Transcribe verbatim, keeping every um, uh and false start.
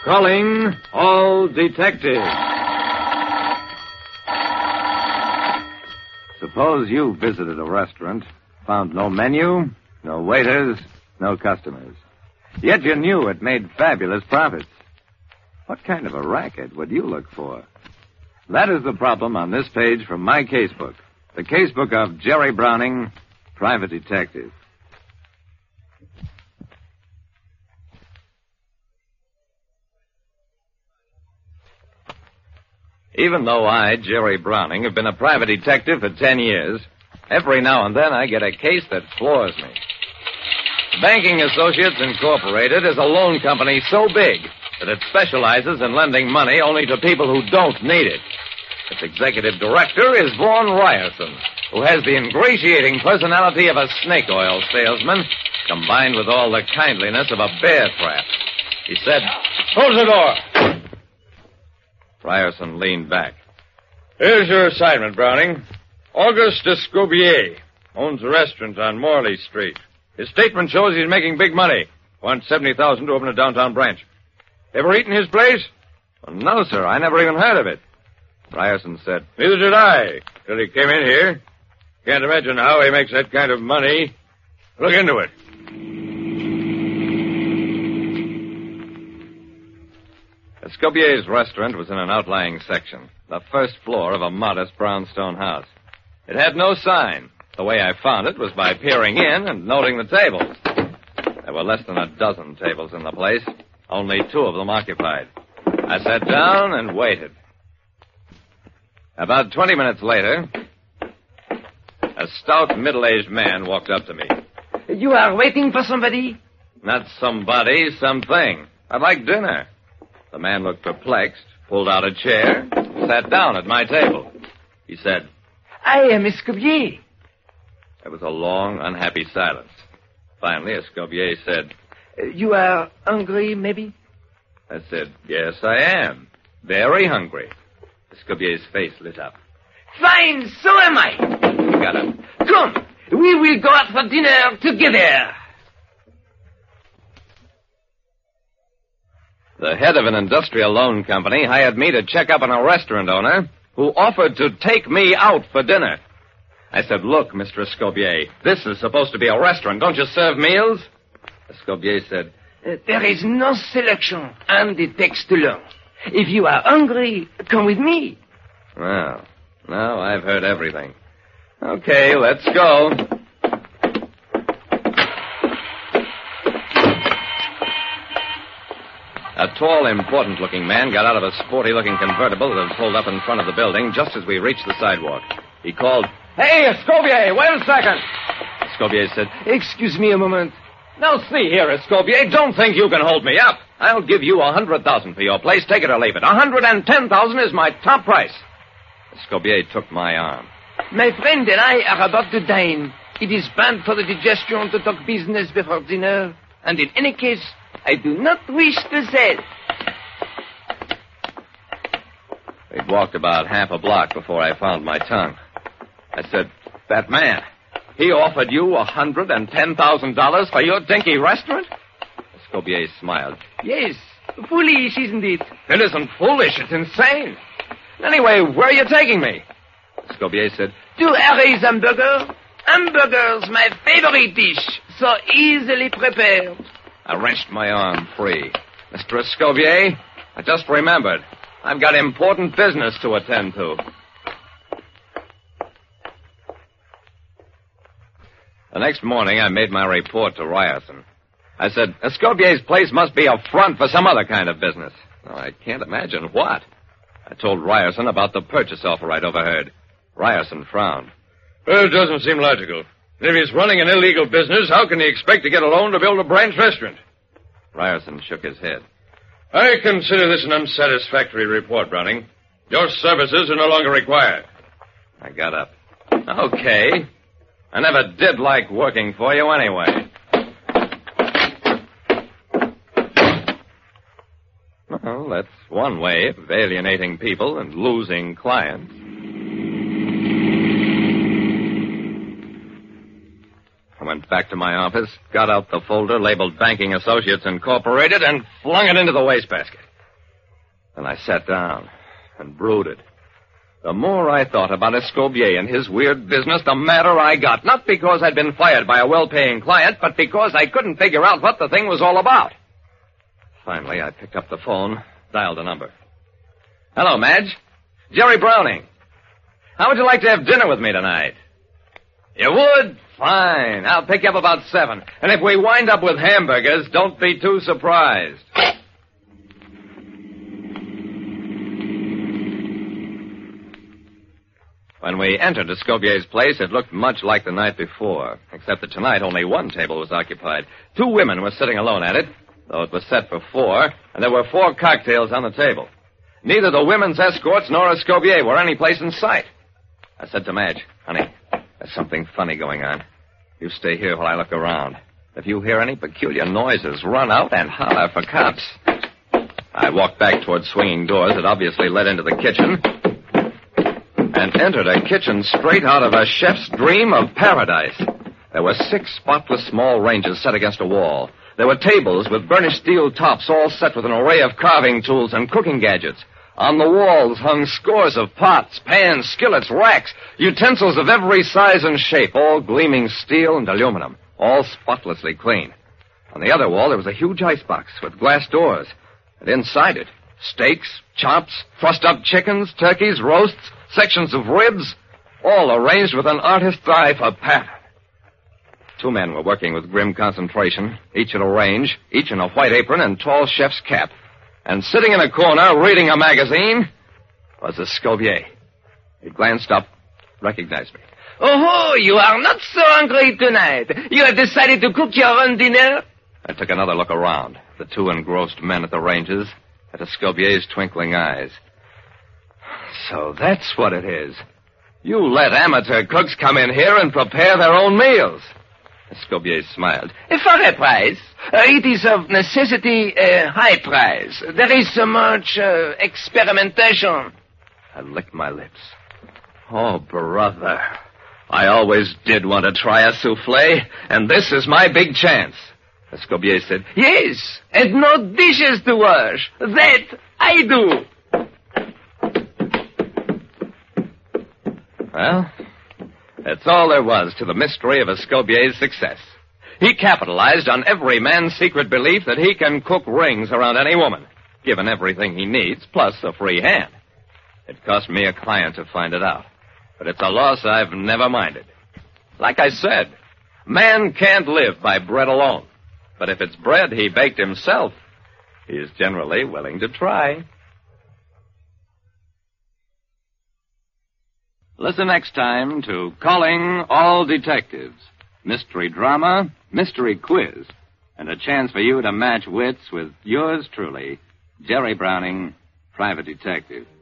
Calling all detectives. Suppose you visited a restaurant, found no menu, no waiters, no customers. Yet you knew it made fabulous profits. What kind of a racket would you look for? That is the problem on this page from my casebook. The casebook of Jerry Browning, private detective. Even though I, Jerry Browning, have been a private detective for ten years, every now and then I get a case that floors me. Banking Associates Incorporated is a loan company so big that it specializes in lending money only to people who don't need it. Its executive director is Vaughn Ryerson, who has the ingratiating personality of a snake oil salesman, combined with all the kindliness of a bear trap. He said, "Close the door." Ryerson leaned back. "Here's your assignment, Browning. Auguste Escobier owns a restaurant on Morley Street. His statement shows he's making big money. Wants seventy thousand dollars to open a downtown branch. Ever eaten his place?" Well, no, sir. I never even heard of it. Ryerson said, "Neither did I, till he came in here. Can't imagine how he makes that kind of money. Look into it." Escobier's restaurant was in an outlying section, the first floor of a modest brownstone house. It had no sign. The way I found it was by peering in and noting the tables. There were less than a dozen tables in the place, only two of them occupied. I sat down and waited. About twenty minutes later, a stout, middle-aged man walked up to me. "You are waiting for somebody?" "Not somebody, something. I'd like dinner." The man looked perplexed, pulled out a chair, sat down at my table. He said, "I am Escobier." There was a long, unhappy silence. Finally, Escobier said, "You are hungry, maybe?" I said, "Yes, I am. Very hungry." Escobier's face lit up. "Fine, so am I." He got up. "Come, we will go out for dinner together." The head of an industrial loan company hired me to check up on a restaurant owner who offered to take me out for dinner. I said, "Look, Mister Escobier, this is supposed to be a restaurant. Don't you serve meals?" Escobier said, uh, "There is no selection, and it takes too long. If you are hungry, come with me." Well, now I've heard everything. Okay, let's go. A tall, important-looking man got out of a sporty-looking convertible that had pulled up in front of the building just as we reached the sidewalk. He called, "Hey, Escobier, wait a second." Escobier said, "Excuse me a moment." "Now, see here, Escobier, don't think you can hold me up. I'll give you a hundred thousand for your place. Take it or leave it. A hundred and ten thousand is my top price." Escobier took my arm. "My friend and I are about to dine. It is bad for the digestion to talk business before dinner, and in any case, I do not wish to sell." We'd walked about half a block before I found my tongue. I said, "That man, he offered you a hundred and ten thousand dollars for your dinky restaurant?" Escobier smiled. "Yes, foolish, isn't it?" "It isn't foolish, it's insane. Anyway, where are you taking me?" Escobier said, "To Harry's Hamburger. Hamburgers, my favorite dish, so easily prepared." I wrenched my arm free. "Mister Escobier, I just remembered. I've got important business to attend to." The next morning, I made my report to Ryerson. I said, "Escobier's place must be a front for some other kind of business." Well, I can't imagine what. I told Ryerson about the purchase offer I'd overheard. Ryerson frowned. "Well, it doesn't seem logical. If he's running an illegal business, how can he expect to get a loan to build a branch restaurant?" Ryerson shook his head. "I consider this an unsatisfactory report, Browning. Your services are no longer required." I got up. "Okay. I never did like working for you anyway." Well, that's one way of alienating people and losing clients. I went back to my office, got out the folder labeled Banking Associates Incorporated, and flung it into the wastebasket. Then I sat down and brooded. The more I thought about Escobier and his weird business, the madder I got. Not because I'd been fired by a well-paying client, but because I couldn't figure out what the thing was all about. Finally, I picked up the phone, dialed a number. Hello, Madge. Jerry Browning. How would you like to have dinner with me tonight? You would? Fine. I'll pick you up about seven. And if we wind up with hamburgers, don't be too surprised. When we entered Escobier's place, it looked much like the night before, except that tonight only one table was occupied. Two women were sitting alone at it, though it was set for four, and there were four cocktails on the table. Neither the women's escorts nor Escobier were any place in sight. I said to Madge, honey, there's something funny going on. You stay here while I look around. If you hear any peculiar noises, run out and holler for cops. I walked back toward swinging doors that obviously led into the kitchen and entered a kitchen straight out of a chef's dream of paradise. There were six spotless small ranges set against a wall. There were tables with burnished steel tops, all set with an array of carving tools and cooking gadgets. On the walls hung scores of pots, pans, skillets, racks, utensils of every size and shape, all gleaming steel and aluminum, all spotlessly clean. On the other wall, there was a huge icebox with glass doors. And inside it, steaks, chops, trussed-up chickens, turkeys, roasts, sections of ribs, all arranged with an artist's eye for pattern. Two men were working with grim concentration, each at a range, each in a white apron and tall chef's cap. And sitting in a corner, reading a magazine, was Escobier. He glanced up, recognized me. Oh, you are not so hungry tonight. You have decided to cook your own dinner? I took another look around. The two engrossed men at the ranges, at Escobier's twinkling eyes. So that's what it is. You let amateur cooks come in here and prepare their own meals. Escobier smiled. For a price. Uh, it is of necessity a high price. There is so much uh, experimentation. I licked my lips. Oh, brother. I always did want to try a souffle, and this is my big chance. Escobier said, yes, and no dishes to wash. That I do. Well, that's all there was to the mystery of Escobier's success. He capitalized on every man's secret belief that he can cook rings around any woman, given everything he needs, plus a free hand. It cost me a client to find it out, but it's a loss I've never minded. Like I said, man can't live by bread alone, but if it's bread he baked himself, he is generally willing to try. Listen next time to Calling All Detectives. Mystery drama, mystery quiz, and a chance for you to match wits with yours truly, Jerry Browning, Private Detective.